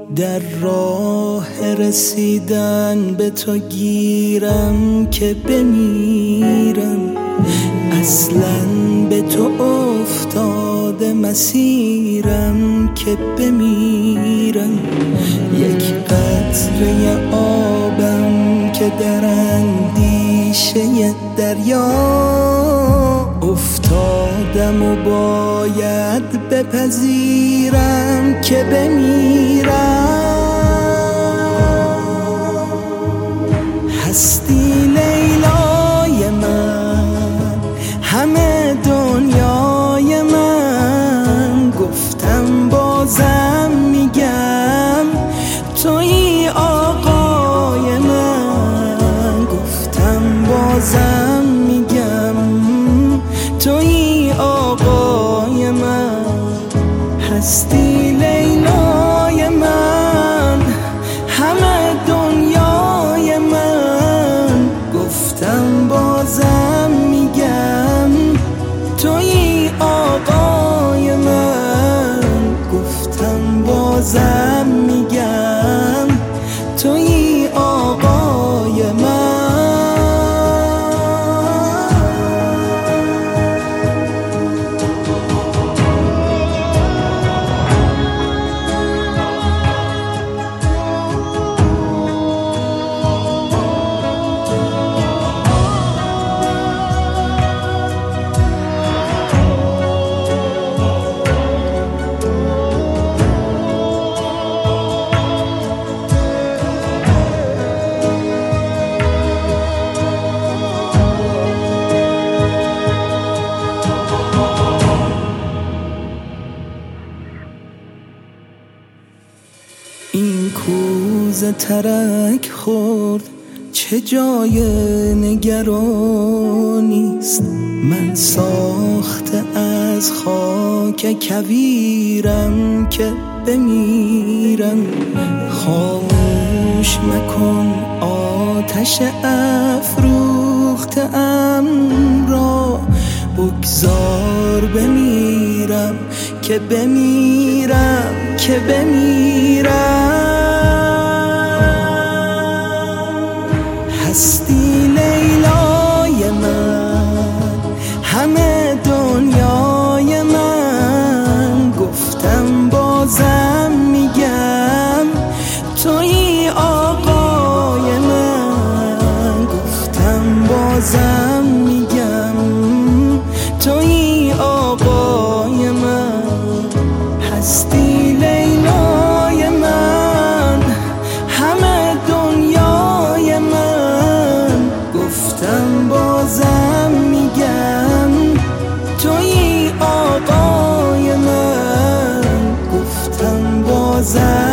در راه رسیدن به تو گیرم که بمیرم، اصلاً به تو افتاده مسیرم که بمیرم. یک قطره آبم که در اندیشه دریا افتادم و باید بپذیرم که بمیرم. هستی لیلای من، همه دنیای من، گفتم بازم میگم تویی آقای من، گفتم بازم میگم تویی آقای من. هستی لیلای من، همه دنیای من، گفتم بازم میگم تویی آقای من، گفتم بازم میگم تویی آقای من. این کوزه ترک خورد چه جای نگرانیست، من ساخته از خاک کویرم که بمیرم. خاموش مکن آتش افروخته ام را، بگذار بمیرم که بمیرم که بمیرم. هستی لیلای من، همه دنیای من، گفتم بازم میگم تویی آقای من، گفتم بازم میگم تویی آقای من. هستی لیلای من، همه دنیای من، گفتم بازم میگم تویی آقای من، گفتم بازم